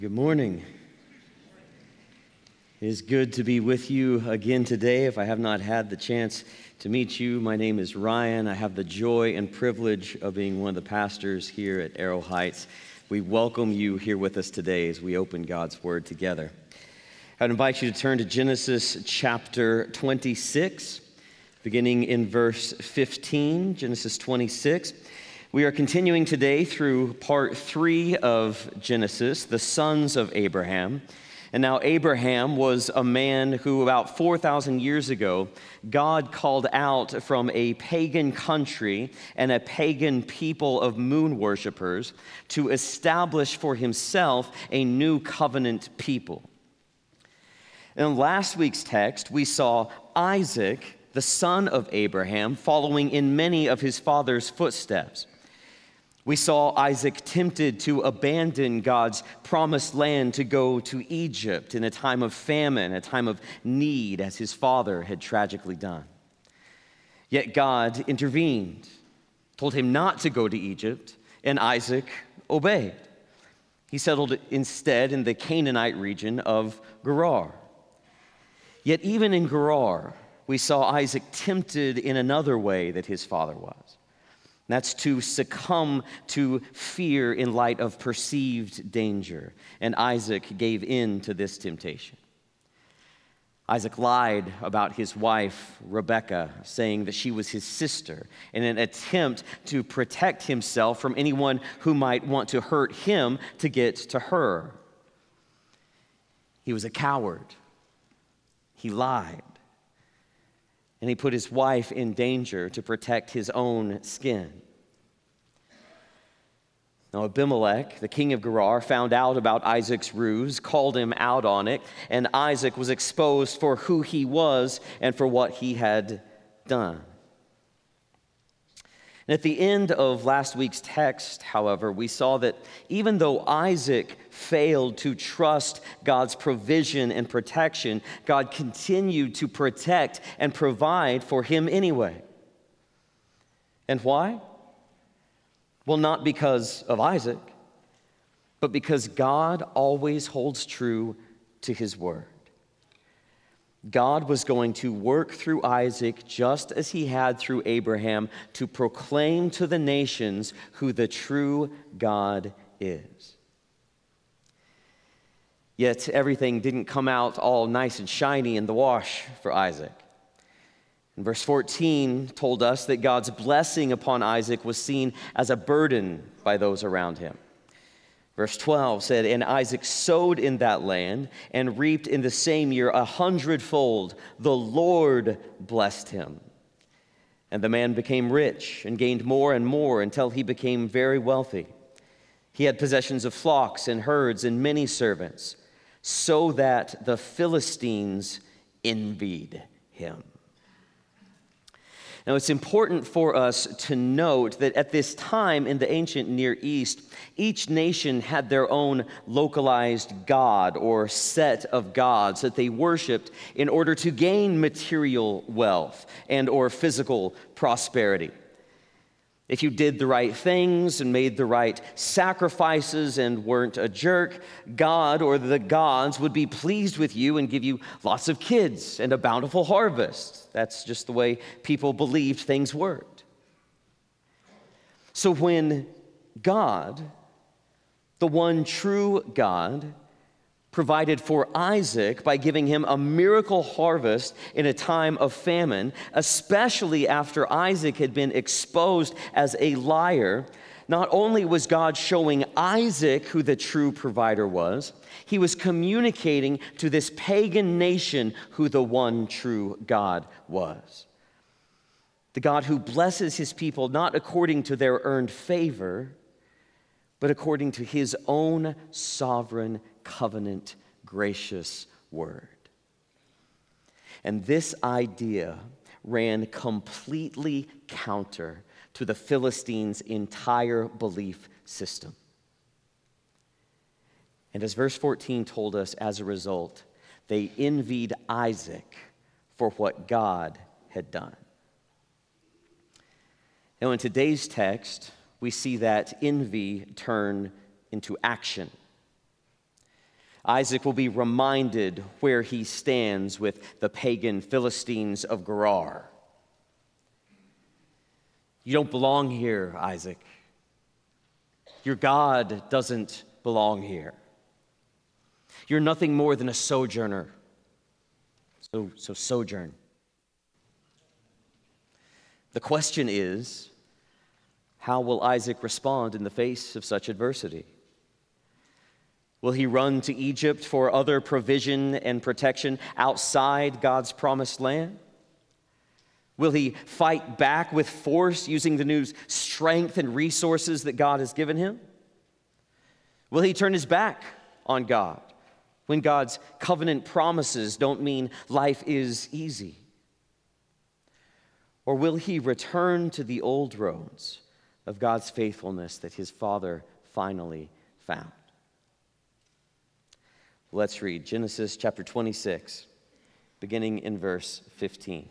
Good morning. It is good to be with you again today. If I have not had the chance to meet you, my name is Ryan. I have the joy and privilege of being one of the pastors here at Arrow Heights. We welcome you here with us today as we open God's Word together. I'd invite you to turn to Genesis chapter 26, beginning in verse 15, Genesis 26. We are continuing today through part 3 of Genesis, the sons of Abraham. And now Abraham was a man who about 4,000 years ago, God called out from a pagan country and a pagan people of moon worshipers to establish for himself a new covenant people. In last week's text, we saw Isaac, the son of Abraham, following in many of his father's footsteps. We saw Isaac tempted to abandon God's promised land to go to Egypt in a time of famine, a time of need, as his father had tragically done. Yet God intervened, told him not to go to Egypt, and Isaac obeyed. He settled instead in the Canaanite region of Gerar. Yet even in Gerar, we saw Isaac tempted in another way that his father was. That's to succumb to fear in light of perceived danger. And Isaac gave in to this temptation. Isaac lied about his wife, Rebekah, saying that she was his sister in an attempt to protect himself from anyone who might want to hurt him to get to her. He was a coward. He lied. And he put his wife in danger to protect his own skin. Now Abimelech, the king of Gerar, found out about Isaac's ruse, called him out on it, and Isaac was exposed for who he was and for what he had done. And at the end of last week's text, however, we saw that even though Isaac failed to trust God's provision and protection, God continued to protect and provide for him anyway. And why? Well, not because of Isaac, but because God always holds true to his word. God was going to work through Isaac just as he had through Abraham to proclaim to the nations who the true God is. Yet everything didn't come out all nice and shiny in the wash for Isaac. And verse 14 told us that God's blessing upon Isaac was seen as a burden by those around him. Verse 12 said, "And Isaac sowed in that land and reaped in the same year 100-fold. The Lord blessed him. And the man became rich and gained more and more until he became very wealthy. He had possessions of flocks and herds and many servants, so that the Philistines envied him." Now, it's important for us to note that at this time in the ancient Near East, each nation had their own localized god or set of gods that they worshiped in order to gain material wealth and or physical prosperity. If you did the right things and made the right sacrifices and weren't a jerk, God or the gods would be pleased with you and give you lots of kids and a bountiful harvest. That's just the way people believed things worked. So when God, the one true God, provided for Isaac by giving him a miracle harvest in a time of famine, especially after Isaac had been exposed as a liar, not only was God showing Isaac who the true provider was, he was communicating to this pagan nation who the one true God was. The God who blesses his people not according to their earned favor, but according to his own sovereign covenant, gracious word. And this idea ran completely counter to the Philistines' entire belief system. And as verse 14 told us, as a result, they envied Isaac for what God had done. Now, in today's text, we see that envy turn into action. Isaac will be reminded where he stands with the pagan Philistines of Gerar. You don't belong here, Isaac. Your God doesn't belong here. You're nothing more than a sojourner. So sojourn. The question is, how will Isaac respond in the face of such adversity? Will he run to Egypt for other provision and protection outside God's promised land? Will he fight back with force using the new strength and resources that God has given him? Will he turn his back on God when God's covenant promises don't mean life is easy? Or will he return to the old roads of God's faithfulness that his father finally found? Let's read Genesis chapter 26, beginning in verse 15.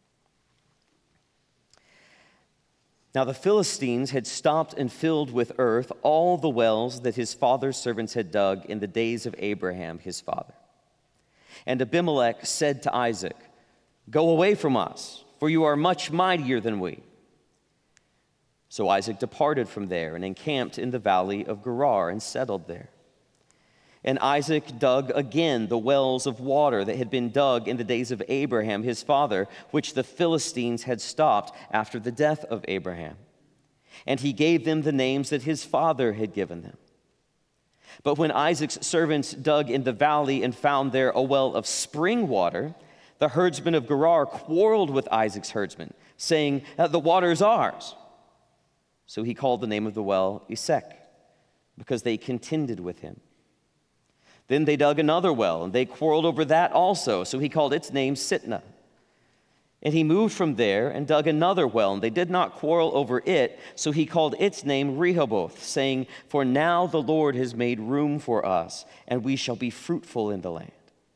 Now the Philistines had stopped and filled with earth all the wells that his father's servants had dug in the days of Abraham his father. And Abimelech said to Isaac, "Go away from us, for you are much mightier than we." So Isaac departed from there and encamped in the valley of Gerar and settled there. And Isaac dug again the wells of water that had been dug in the days of Abraham his father, which the Philistines had stopped after the death of Abraham. And he gave them the names that his father had given them. But when Isaac's servants dug in the valley and found there a well of spring water, the herdsmen of Gerar quarreled with Isaac's herdsmen, saying, "The water is ours." So he called the name of the well Esek, because they contended with him. Then they dug another well, and they quarreled over that also. So he called its name Sitnah. And he moved from there and dug another well, and they did not quarrel over it. So he called its name Rehoboth, saying, "For now the Lord has made room for us, and we shall be fruitful in the land."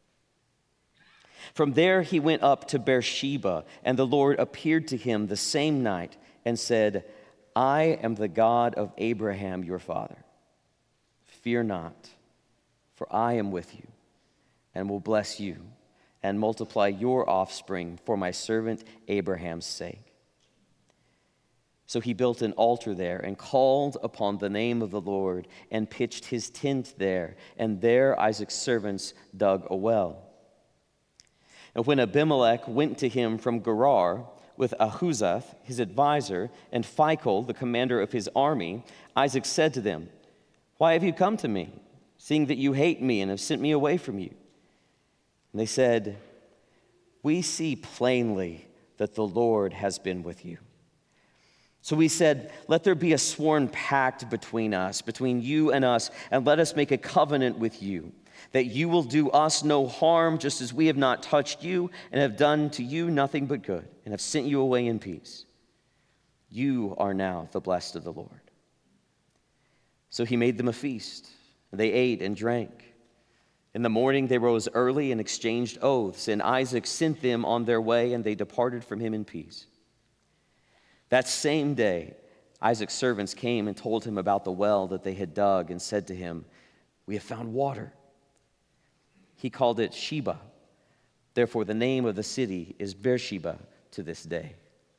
From there he went up to Beersheba, and the Lord appeared to him the same night and said, "I am the God of Abraham your father. Fear not, for I am with you, and will bless you, and multiply your offspring for my servant Abraham's sake." So he built an altar there, and called upon the name of the Lord, and pitched his tent there, and there Isaac's servants dug a well. And when Abimelech went to him from Gerar, with Ahuzath, his advisor, and Phicol, the commander of his army, Isaac said to them, "Why have you come to me, seeing that you hate me and have sent me away from you?" And they said, "We see plainly that the Lord has been with you." So we said, "Let there be a sworn pact between us, between you and us, and let us make a covenant with you, that you will do us no harm, just as we have not touched you and have done to you nothing but good, and have sent you away in peace. You are now the blessed of the Lord." So he made them a feast. They ate and drank. In the morning they rose early and exchanged oaths, and Isaac sent them on their way, and they departed from him in peace. That same day, Isaac's servants came and told him about the well that they had dug, and said to him, "We have found water." He called it Sheba. Therefore the name of the city is Beersheba to this day.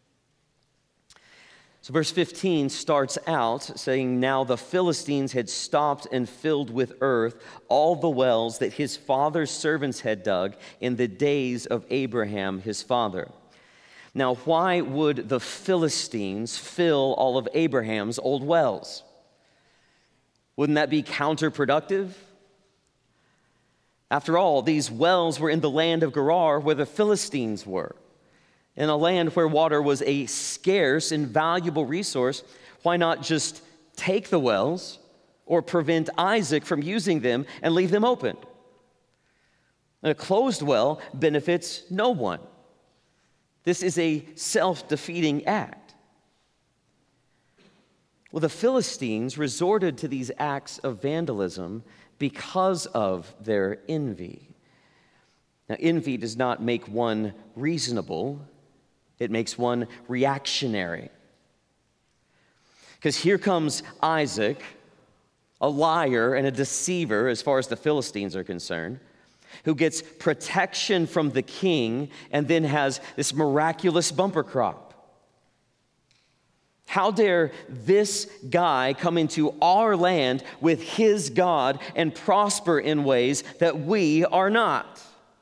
So verse 15 starts out saying, "Now the Philistines had stopped and filled with earth all the wells that his father's servants had dug in the days of Abraham his father." Now, why would the Philistines fill all of Abraham's old wells? Wouldn't that be counterproductive? After all, these wells were in the land of Gerar, where the Philistines were. In a land where water was a scarce and valuable resource, why not just take the wells or prevent Isaac from using them and leave them open? A closed well benefits no one. This is a self-defeating act. Well, the Philistines resorted to these acts of vandalism because of their envy. Now, envy does not make one reasonable. It makes one reactionary. Because here comes Isaac, a liar and a deceiver as far as the Philistines are concerned, who gets protection from the king and then has this miraculous bumper crop. How dare this guy come into our land with his God and prosper in ways that we are not?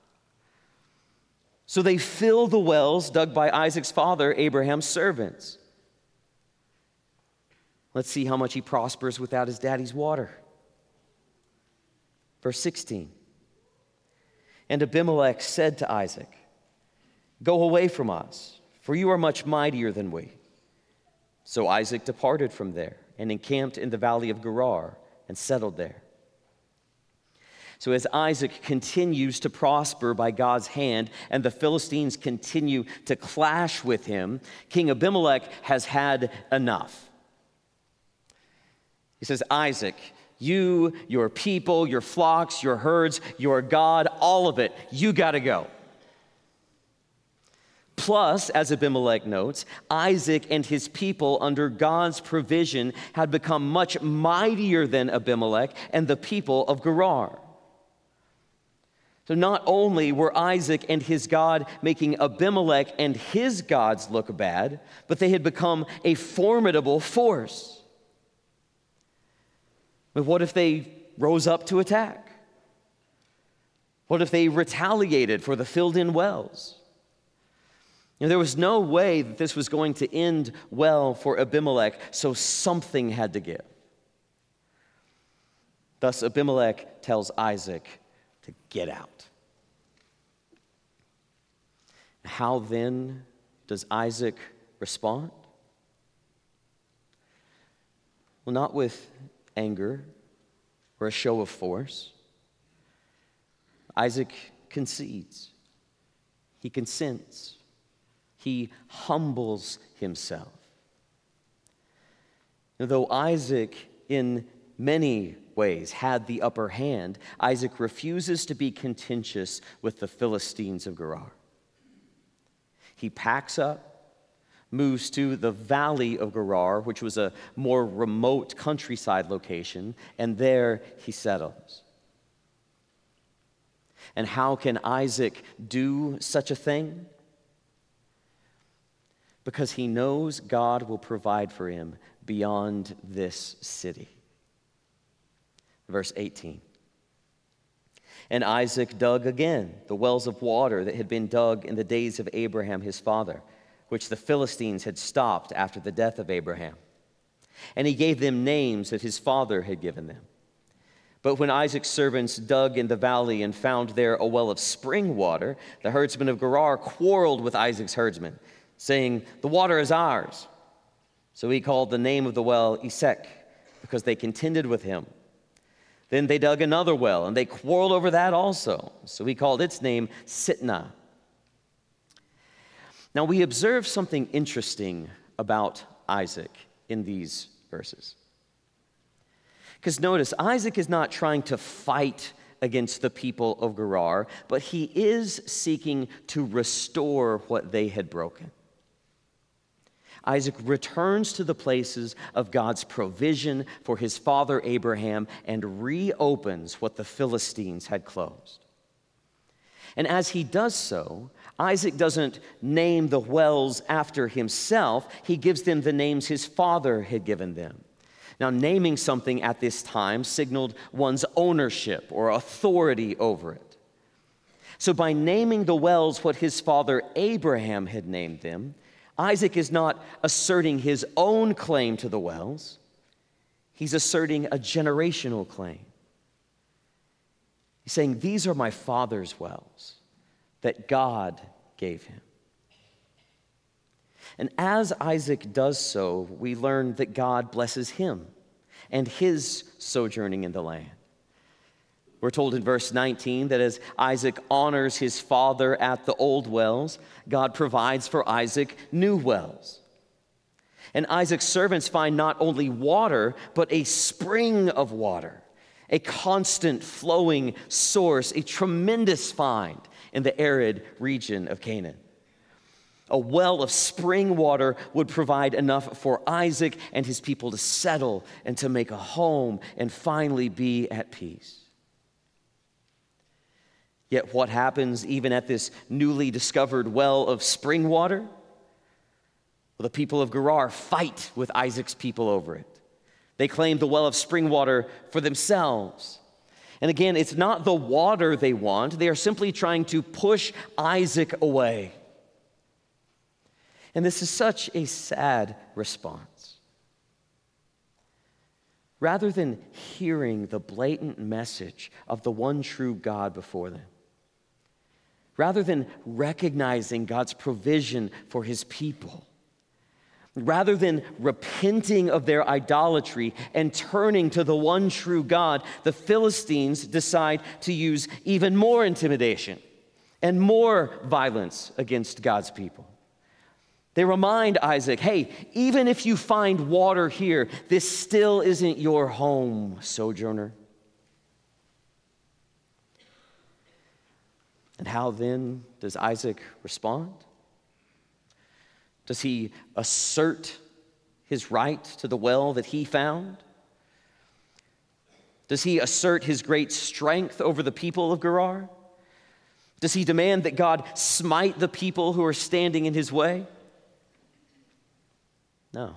So they fill the wells dug by Isaac's father, Abraham's servants. Let's see how much he prospers without his daddy's water. Verse 16. And Abimelech said to Isaac, "Go away from us, for you are much mightier than we." So Isaac departed from there and encamped in the valley of Gerar and settled there. So as Isaac continues to prosper by God's hand and the Philistines continue to clash with him, King Abimelech has had enough. He says, "Isaac, you, your people, your flocks, your herds, your God, all of it, you got to go." Plus, as Abimelech notes, Isaac and his people under God's provision had become much mightier than Abimelech and the people of Gerar. So not only were Isaac and his God making Abimelech and his gods look bad, but they had become a formidable force. But what if they rose up to attack? What if they retaliated for the filled-in wells? There was no way that this was going to end well for Abimelech, so something had to give. Thus, Abimelech tells Isaac to get out. How then does Isaac respond? Well, not with anger or a show of force. Isaac concedes. He consents. He humbles himself. Though Isaac, in many ways, had the upper hand, Isaac refuses to be contentious with the Philistines of Gerar. He packs up, moves to the valley of Gerar, which was a more remote countryside location, and there he settles. And how can Isaac do such a thing? Because he knows God will provide for him beyond this city. Verse 18. And Isaac dug again the wells of water that had been dug in the days of Abraham his father, which the Philistines had stopped after the death of Abraham. And he gave them names that his father had given them. But when Isaac's servants dug in the valley and found there a well of spring water, the herdsmen of Gerar quarreled with Isaac's herdsmen, saying, "The water is ours." So he called the name of the well Esek, because they contended with him. Then they dug another well, and they quarreled over that also. So he called its name Sitnah. Now we observe something interesting about Isaac in these verses. Because notice, Isaac is not trying to fight against the people of Gerar, but he is seeking to restore what they had broken. Isaac returns to the places of God's provision for his father Abraham and reopens what the Philistines had closed. And as he does so, Isaac doesn't name the wells after himself. He gives them the names his father had given them. Now, naming something at this time signaled one's ownership or authority over it. So by naming the wells what his father Abraham had named them, Isaac is not asserting his own claim to the wells. He's asserting a generational claim. He's saying, these are my father's wells that God gave him. And as Isaac does so, we learn that God blesses him and his sojourning in the land. We're told in verse 19 that as Isaac honors his father at the old wells, God provides for Isaac new wells. And Isaac's servants find not only water, but a spring of water, a constant flowing source, a tremendous find in the arid region of Canaan. A well of spring water would provide enough for Isaac and his people to settle and to make a home and finally be at peace. Yet what happens even at this newly discovered well of spring water? Well, the people of Gerar fight with Isaac's people over it. They claim the well of spring water for themselves. And again, it's not the water they want. They are simply trying to push Isaac away. And this is such a sad response. Rather than hearing the blatant message of the one true God before them, rather than recognizing God's provision for his people, rather than repenting of their idolatry and turning to the one true God, the Philistines decide to use even more intimidation and more violence against God's people. They remind Isaac, hey, even if you find water here, this still isn't your home, sojourner. And how then does Isaac respond? Does he assert his right to the well that he found? Does he assert his great strength over the people of Gerar? Does he demand that God smite the people who are standing in his way? No.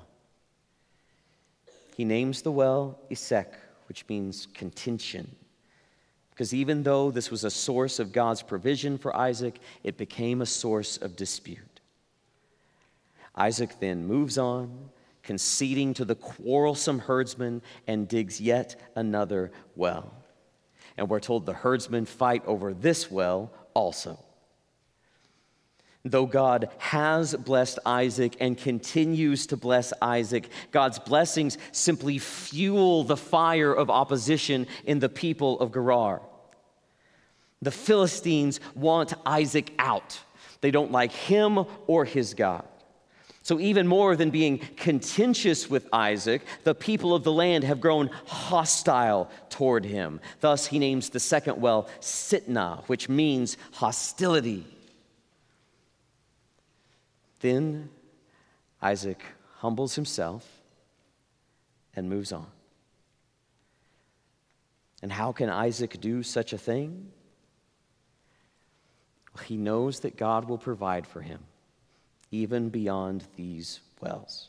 He names the well Esek, which means contention. Because even though this was a source of God's provision for Isaac, it became a source of dispute. Isaac then moves on, conceding to the quarrelsome herdsman, and digs yet another well. And we're told the herdsmen fight over this well also. Though God has blessed Isaac and continues to bless Isaac, God's blessings simply fuel the fire of opposition in the people of Gerar. The Philistines want Isaac out. They don't like him or his God. So even more than being contentious with Isaac, the people of the land have grown hostile toward him. Thus, he names the second well Sitnah, which means hostility. Then Isaac humbles himself and moves on. And how can Isaac do such a thing? Well, he knows that God will provide for him, even beyond these wells.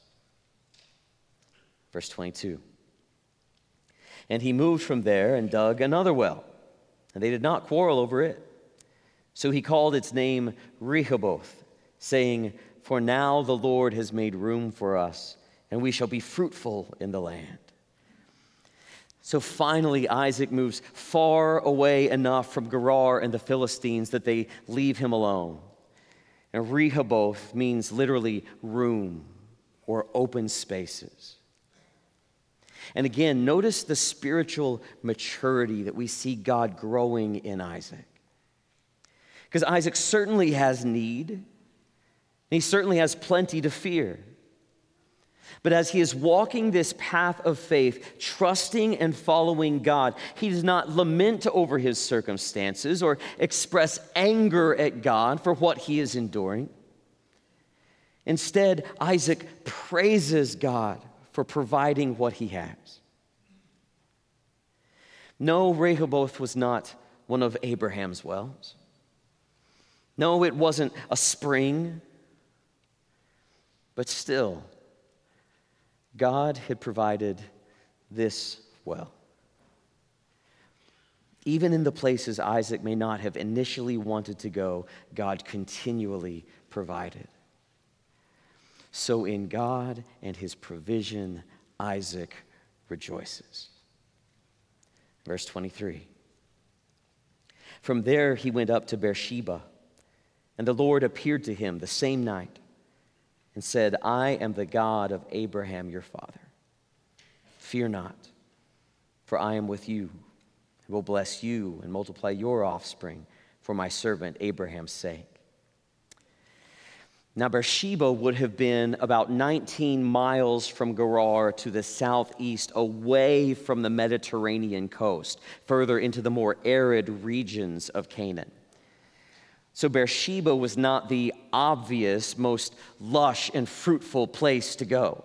Verse 22. And he moved from there and dug another well, and they did not quarrel over it. So he called its name Rehoboth, saying, for now the Lord has made room for us, and we shall be fruitful in the land. So finally, Isaac moves far away enough from Gerar and the Philistines that they leave him alone. And Rehoboth means literally room or open spaces. And again, notice the spiritual maturity that we see God growing in Isaac. Because Isaac certainly has need. He certainly has plenty to fear. But as he is walking this path of faith, trusting and following God, he does not lament over his circumstances or express anger at God for what he is enduring. Instead, Isaac praises God for providing what he has. No, Rehoboth was not one of Abraham's wells. No, it wasn't a spring. But still, God had provided this well. Even in the places Isaac may not have initially wanted to go, God continually provided. So in God and his provision, Isaac rejoices. Verse 23. From there he went up to Beersheba, and the Lord appeared to him the same night and said, I am the God of Abraham your father. Fear not, for I am with you, and will bless you and multiply your offspring for my servant Abraham's sake. Now Beersheba would have been about 19 miles from Gerar to the southeast, away from the Mediterranean coast, further into the more arid regions of Canaan. So Beersheba was not the obvious, most lush and fruitful place to go.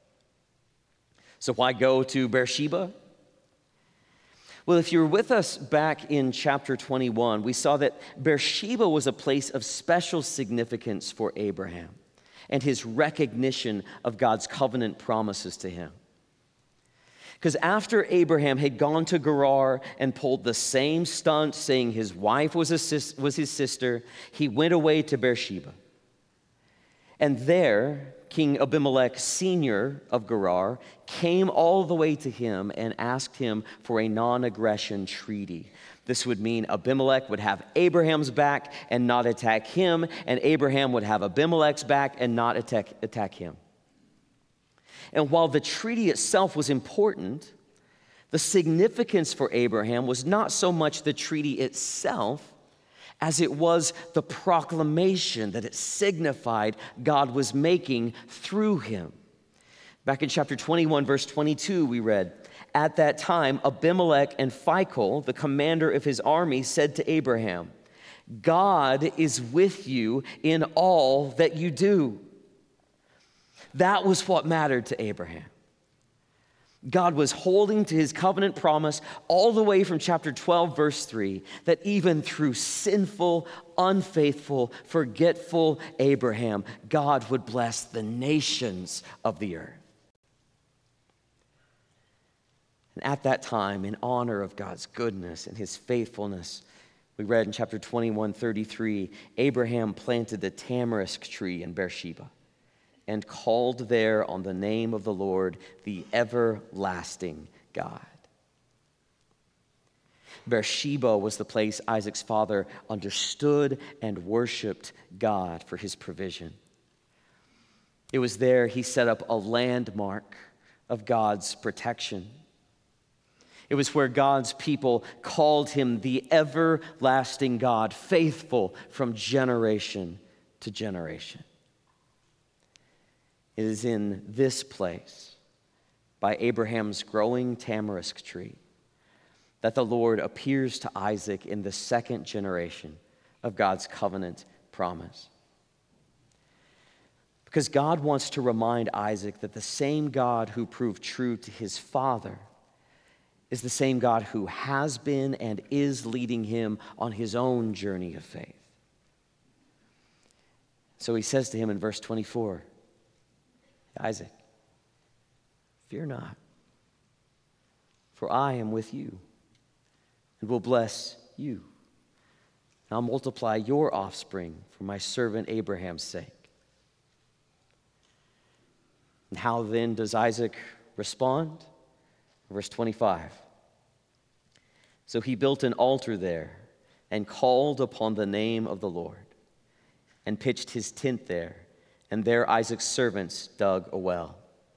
So why go to Beersheba? Well, if you were with us back in chapter 21, we saw that Beersheba was a place of special significance for Abraham and his recognition of God's covenant promises to him. Because after Abraham had gone to Gerar and pulled the same stunt, saying his wife was his sister, he went away to Beersheba. And there, King Abimelech Sr. of Gerar came all the way to him and asked him for a non-aggression treaty. This would mean Abimelech would have Abraham's back and not attack him, and Abraham would have Abimelech's back and not attack him. And while the treaty itself was important, the significance for Abraham was not so much the treaty itself as it was the proclamation that it signified God was making through him. Back in chapter 21, verse 22, we read, "At that time, Abimelech and Phicol, the commander of his army, said to Abraham, 'God is with you in all that you do.'" That was what mattered to Abraham. God was holding to his covenant promise all the way from chapter 12, verse 3, that even through sinful, unfaithful, forgetful Abraham, God would bless the nations of the earth. And at that time, in honor of God's goodness and his faithfulness, we read in chapter 21:33, Abraham planted the tamarisk tree in Beersheba and called there on the name of the Lord, the everlasting God. Beersheba was the place Isaac's father understood and worshiped God for his provision. It was there he set up a landmark of God's protection. It was where God's people called him the everlasting God, faithful from generation to generation. It is in this place, by Abraham's growing tamarisk tree, that the Lord appears to Isaac in the second generation of God's covenant promise. Because God wants to remind Isaac that the same God who proved true to his father is the same God who has been and is leading him on his own journey of faith. So he says to him in verse 24, "Isaac, fear not, for I am with you and will bless you. And I'll multiply your offspring for my servant Abraham's sake." And how then does Isaac respond? Verse 25. "So he built an altar there and called upon the name of the Lord and pitched his tent there. And there Isaac's servants dug a well."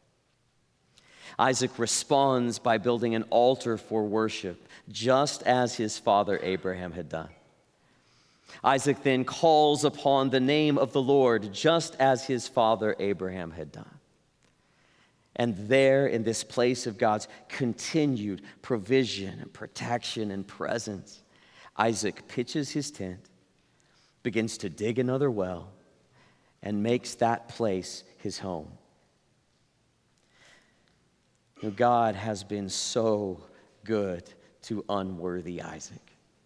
Isaac responds by building an altar for worship, just as his father Abraham had done. Isaac then calls upon the name of the Lord, just as his father Abraham had done. And there, in this place of God's continued provision and protection and presence, Isaac pitches his tent, begins to dig another well, and makes that place his home. You know, God has been so good to unworthy Isaac.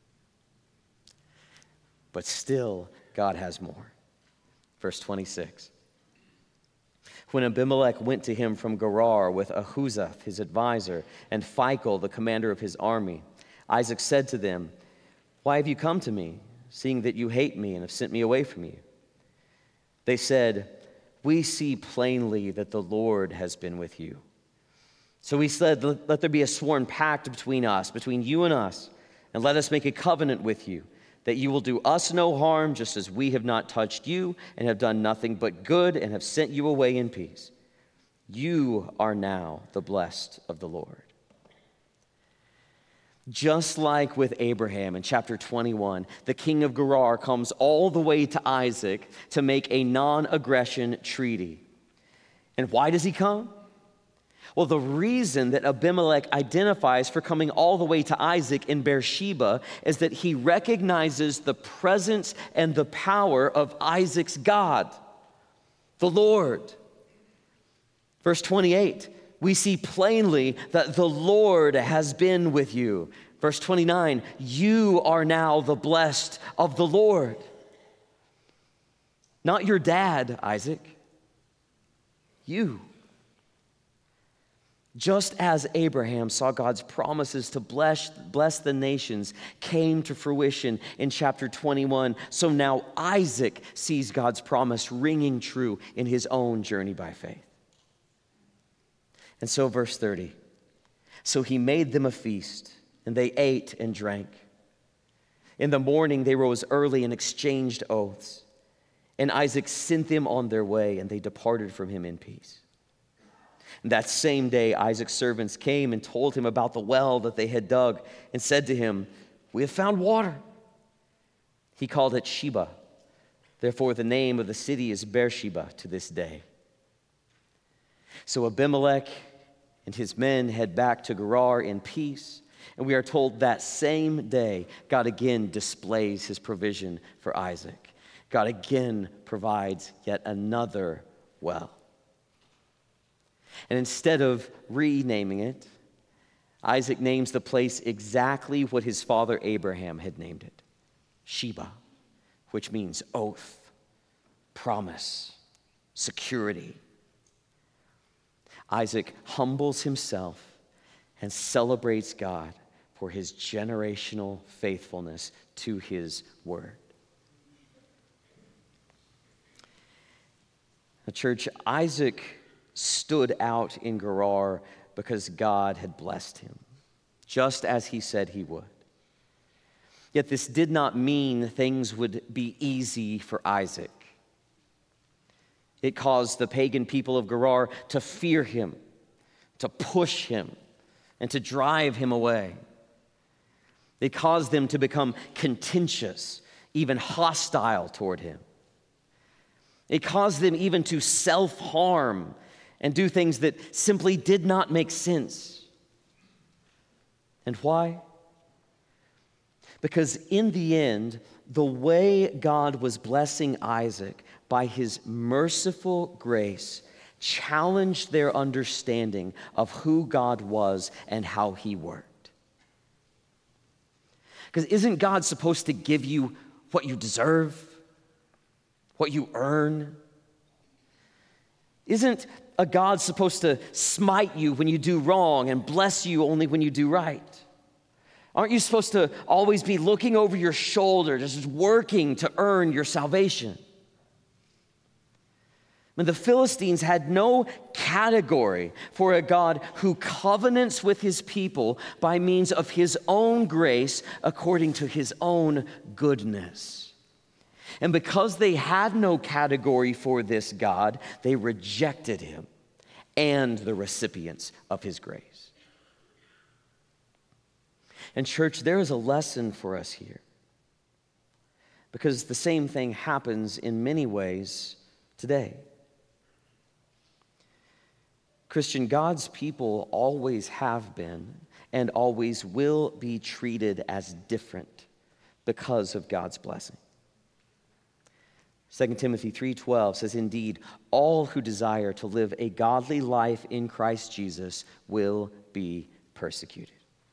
But still, God has more. Verse 26. "When Abimelech went to him from Gerar with Ahuzzath, his advisor, and Phicol, the commander of his army, Isaac said to them, 'Why have you come to me, seeing that you hate me and have sent me away from you?' They said, 'We see plainly that the Lord has been with you.' So he said, 'Let there be a sworn pact between us, between you and us, and let us make a covenant with you, that you will do us no harm, just as we have not touched you and have done nothing but good and have sent you away in peace. You are now the blessed of the Lord.'" Just like with Abraham in chapter 21, the king of Gerar comes all the way to Isaac to make a non-aggression treaty. And why does he come? Well, the reason that Abimelech identifies for coming all the way to Isaac in Beersheba is that he recognizes the presence and the power of Isaac's God, the Lord. Verse 28, we see plainly that the Lord has been with you. Verse 29, you are now the blessed of the Lord. Not your dad, Isaac. You. Just as Abraham saw God's promises to bless the nations came to fruition in chapter 21, so now Isaac sees God's promise ringing true in his own journey by faith. And so verse 30, so he made them a feast, and they ate and drank. In the morning they rose early and exchanged oaths. And Isaac sent them on their way, and they departed from him in peace. And that same day Isaac's servants came and told him about the well that they had dug, and said to him, we have found water. He called it Sheba. Therefore the name of the city is Beersheba to this day. So Abimelech and his men head back to Gerar in peace. And we are told that same day, God again displays his provision for Isaac. God again provides yet another well. And instead of renaming it, Isaac names the place exactly what his father Abraham had named it, Sheba, which means oath, promise, security. Isaac humbles himself and celebrates God for his generational faithfulness to his word. The church, Isaac stood out in Gerar because God had blessed him, just as he said he would. Yet this did not mean things would be easy for Isaac. It caused the pagan people of Gerar to fear him, to push him, and to drive him away. It caused them to become contentious, even hostile toward him. It caused them even to self-harm and do things that simply did not make sense. And why? Because in the end, the way God was blessing Isaac by his merciful grace challenged their understanding of who God was and how he worked. Because isn't God supposed to give you what you deserve? What you earn? Isn't a God supposed to smite you when you do wrong and bless you only when you do right? Aren't you supposed to always be looking over your shoulder, just working to earn your salvation? When the Philistines had no category for a God who covenants with his people by means of his own grace according to his own goodness. And because they had no category for this God, they rejected him and the recipients of his grace. And church, there is a lesson for us here. Because the same thing happens in many ways today. Christian, God's people always have been and always will be treated as different because of God's blessing. 2 Timothy 3:12 says, indeed, all who desire to live a godly life in Christ Jesus will be persecuted.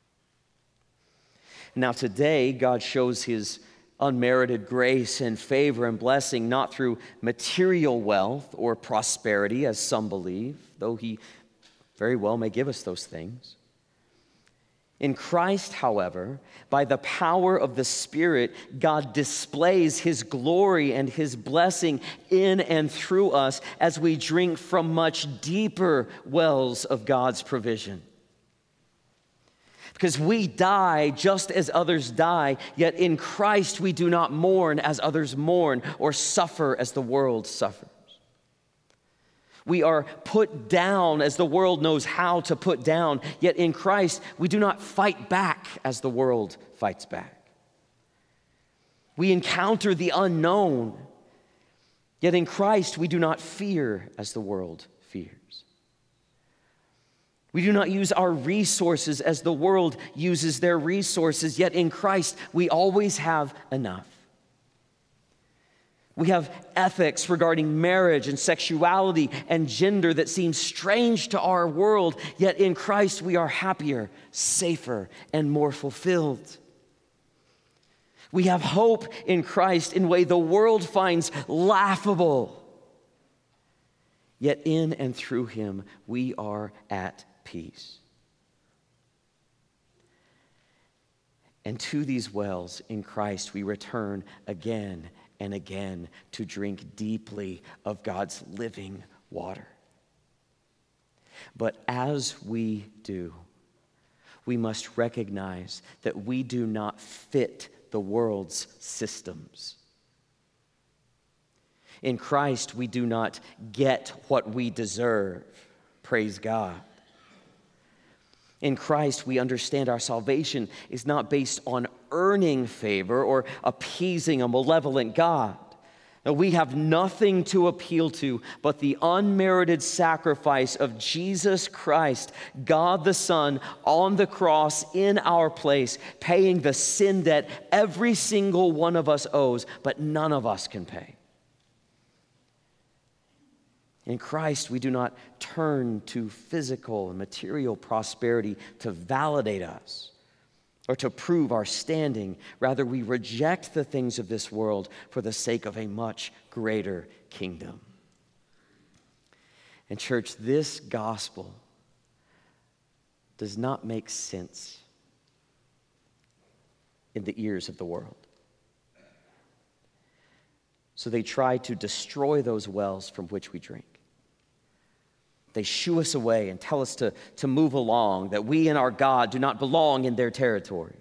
Now today, God shows his unmerited grace and favor and blessing not through material wealth or prosperity, as some believe, though he very well may give us those things. In Christ, however, by the power of the Spirit, God displays his glory and his blessing in and through us as we drink from much deeper wells of God's provision. Because we die just as others die, yet in Christ we do not mourn as others mourn or suffer as the world suffers. We are put down as the world knows how to put down, yet in Christ we do not fight back as the world fights back. We encounter the unknown, yet in Christ we do not fear as the world fears. We do not use our resources as the world uses their resources, yet in Christ we always have enough. We have ethics regarding marriage and sexuality and gender that seem strange to our world, yet in Christ we are happier, safer, and more fulfilled. We have hope in Christ in a way the world finds laughable. Yet in and through him, we are at peace. And to these wells in Christ, we return again and again to drink deeply of God's living water. But as we do, we must recognize that we do not fit the world's systems. In Christ, we do not get what we deserve. Praise God. In Christ, we understand our salvation is not based on earning favor or appeasing a malevolent God. No, we have nothing to appeal to but the unmerited sacrifice of Jesus Christ, God the Son, on the cross in our place, paying the sin debt every single one of us owes, but none of us can pay. In Christ, we do not turn to physical and material prosperity to validate us or to prove our standing. Rather, we reject the things of this world for the sake of a much greater kingdom. And church, this gospel does not make sense in the ears of the world. So they try to destroy those wells from which we drink. They shoo us away and tell us to move along, that we and our God do not belong in their territory.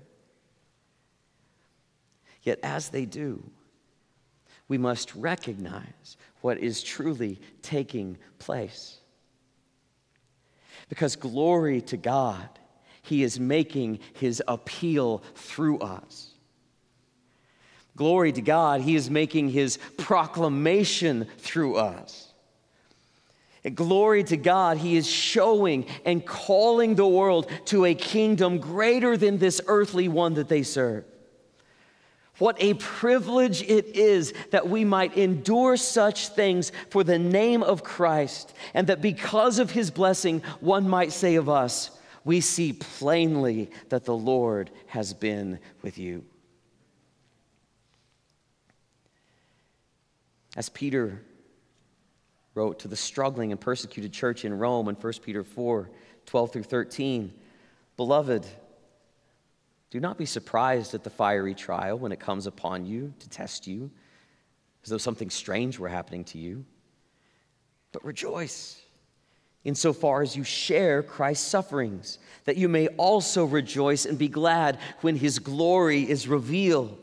Yet as they do, we must recognize what is truly taking place. Because glory to God, he is making his appeal through us. Glory to God, he is making his proclamation through us. And glory to God, he is showing and calling the world to a kingdom greater than this earthly one that they serve. What a privilege it is that we might endure such things for the name of Christ, and that because of his blessing, one might say of us, we see plainly that the Lord has been with you. As Peter wrote to the struggling and persecuted church in Rome in 1 Peter 4, 12 through 13, "Beloved, do not be surprised at the fiery trial when it comes upon you to test you, as though something strange were happening to you. But rejoice insofar as you share Christ's sufferings, that you may also rejoice and be glad when his glory is revealed."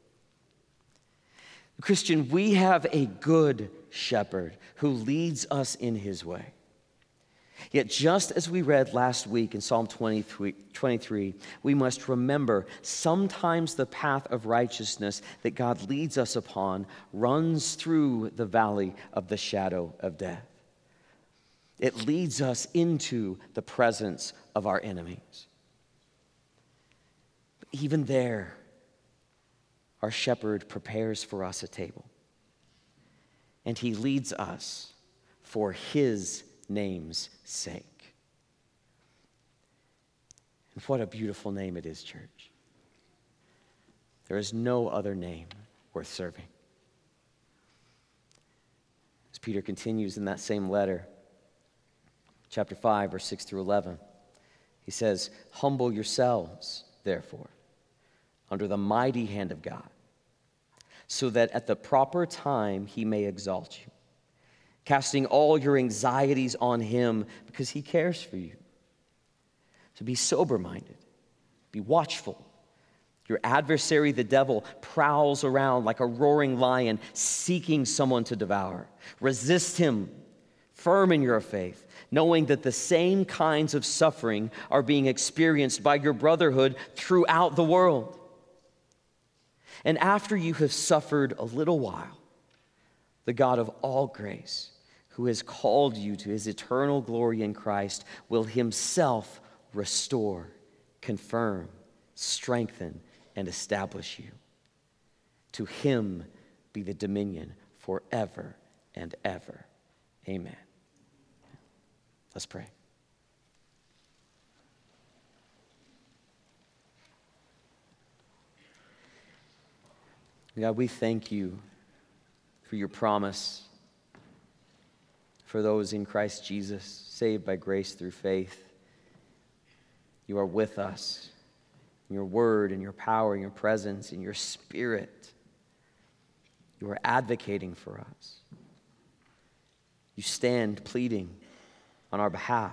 Christian, we have a good shepherd who leads us in his way. Yet just as we read last week in Psalm 23, we must remember sometimes the path of righteousness that God leads us upon runs through the valley of the shadow of death. It leads us into the presence of our enemies. But even there, our shepherd prepares for us a table. And he leads us for his name's sake. And what a beautiful name it is, church. There is no other name worth serving. As Peter continues in that same letter, chapter 5, verse 6 through 11, he says, "Humble yourselves, therefore, under the mighty hand of God, so that at the proper time he may exalt you, casting all your anxieties on him because he cares for you. So be sober-minded, be watchful. Your adversary, the devil, prowls around like a roaring lion seeking someone to devour. Resist him, firm in your faith, knowing that the same kinds of suffering are being experienced by your brotherhood throughout the world. And after you have suffered a little while, the God of all grace, who who has called you to his eternal glory in Christ, will himself restore, confirm, strengthen, and establish you. To him be the dominion forever and ever. Amen. Let's pray. God, we thank you for your promise for those in Christ Jesus, saved by grace through faith. You are with us in your word, in your power, in your presence, in your spirit. You are advocating for us. You stand pleading on our behalf.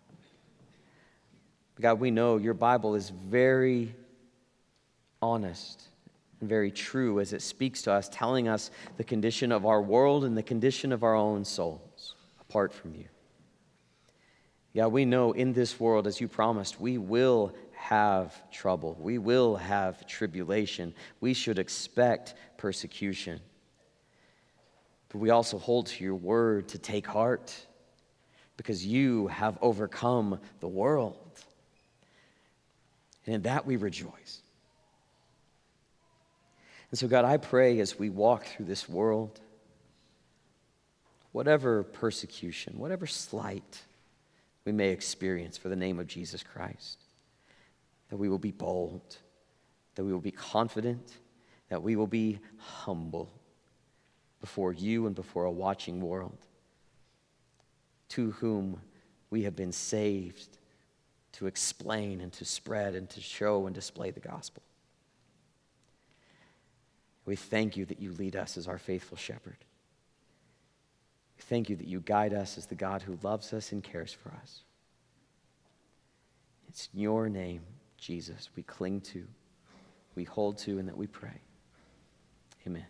God, we know your Bible is very honest and very true as it speaks to us, telling us the condition of our world and the condition of our own souls apart from you. Yeah, we know in this world, as you promised, we will have trouble. We will have tribulation. We should expect persecution. But we also hold to your word to take heart because you have overcome the world. And in that we rejoice. And so, God, I pray as we walk through this world, whatever persecution, whatever slight we may experience for the name of Jesus Christ, that we will be bold, that we will be confident, that we will be humble before you and before a watching world, to whom we have been saved to explain and to spread and to show and display the gospel. We thank you that you lead us as our faithful shepherd. We thank you that you guide us as the God who loves us and cares for us. It's in your name, Jesus, we cling to, we hold to, and that we pray. Amen.